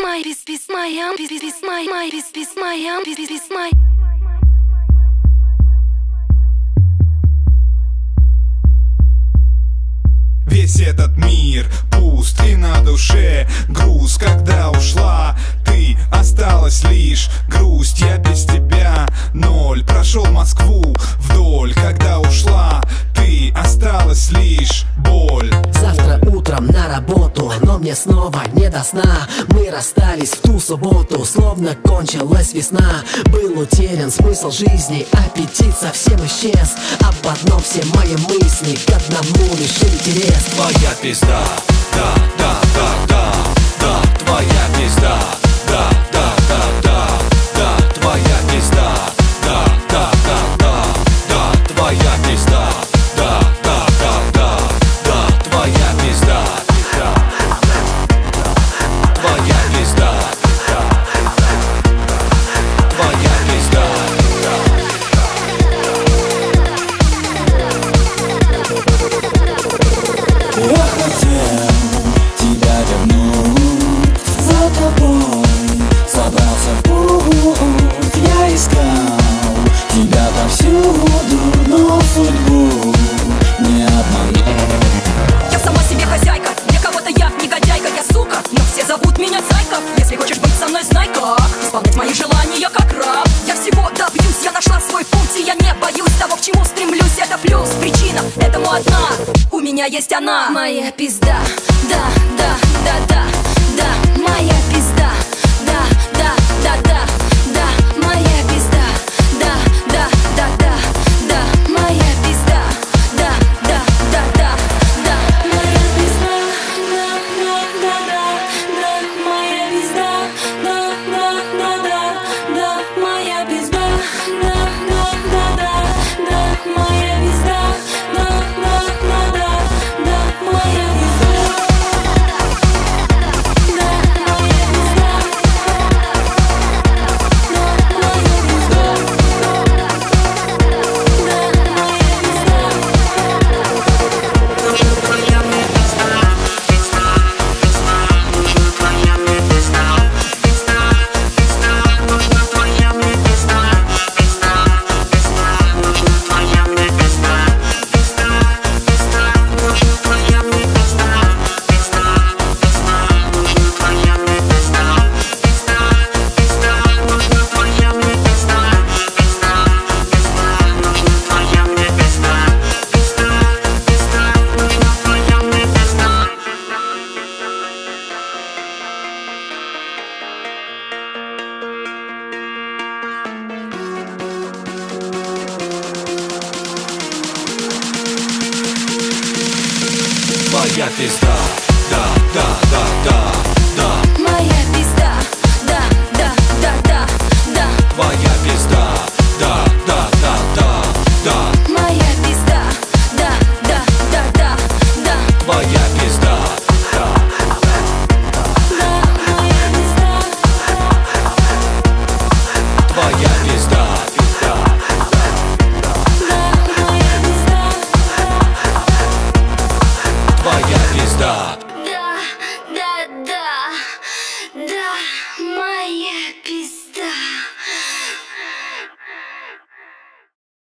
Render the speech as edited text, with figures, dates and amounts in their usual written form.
Весь этот мир пуст и на душе груз, когда ушла ты, осталась лишь грусть. Я без тебя ноль, прошел Москву вдоль, когда ушла ты, осталась лишь боль. Завтра утром на работу, но мне снова не до сна. Мы расстались в ту субботу, словно кончилась весна. Был утерян смысл жизни, аппетит совсем исчез. Об одном все мои мысли, к одному лишь интерес. Твоя пизда, да, да, да, да, да, твоя пизда, да, да, да, да, да, твоя пизда, да, да, да, да, да, твоя пизда, да, да, да, да, да, твоя пизда, твоя пизда, твоя пизда. Я хотел тебя вернуть, за тобой собрался в путь. Я искал тебя повсюду, но судьбу не обманул. Я сама себе хозяйка, для кого-то я негодяйка, я сука, но все зовут меня Зайка. Если хочешь быть со мной, знай как исполнять мои желания как раб. Я всего добьюсь, я нашла свой путь, и я не боюсь того, к чему стремлюсь. Это плюс, причина этому одна, у меня есть она. Моя пизда, да, да, да, да, да, моя пизда, да, да, да, да, да, моя пизда, да, да, да, да, да, моя пизда, да, да, да, да, да, моя пизда, да, да, да, да, моя пизда, да, да, да, да, да, моя пизда, да, да, да, да, да, моя пизда, да, да, да, да, да, моя пизда. Твоя пизда, да, да, да, да.